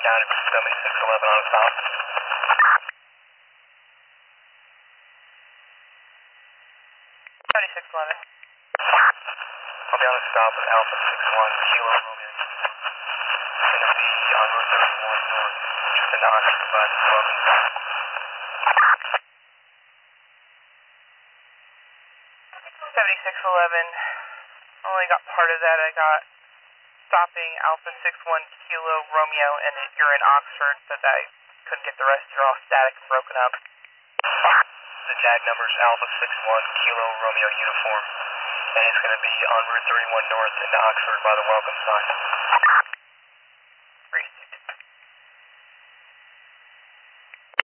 down at 7611 on a stop. 7611. I'll be on a stop with Alpha 61 Kilo Romeo. It's going to be on Route 31 North, just in Oxford by the welcome sign. 7611. Only got part of that. I got stopping Alpha 61 Kilo Romeo, and you're in Oxford, but I couldn't get the rest. You're all static and broken up. The tag number is Alpha 61 Kilo Romeo uniform, and it's going to be on Route 31 North into Oxford by the welcome sign.